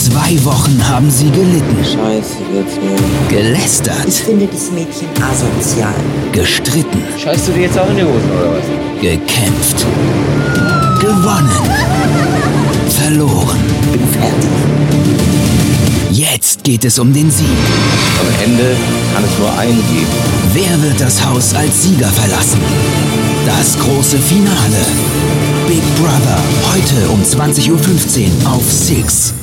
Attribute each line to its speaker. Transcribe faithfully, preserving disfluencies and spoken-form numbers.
Speaker 1: Zwei Wochen haben sie gelitten.
Speaker 2: Scheiße, wird's mir.
Speaker 1: Gelästert.
Speaker 3: Ich finde das Mädchen asozial.
Speaker 1: Gestritten.
Speaker 2: Scheißt du dir jetzt auch in die Hosen, oder was?
Speaker 1: Gekämpft. Gewonnen. Verloren.
Speaker 3: Bin fertig.
Speaker 1: Jetzt geht es um den Sieg.
Speaker 2: Am Ende kann es nur einen geben.
Speaker 1: Wer wird das Haus als Sieger verlassen? Das große Finale. Big Brother, heute um zwanzig Uhr fünfzehn auf Six.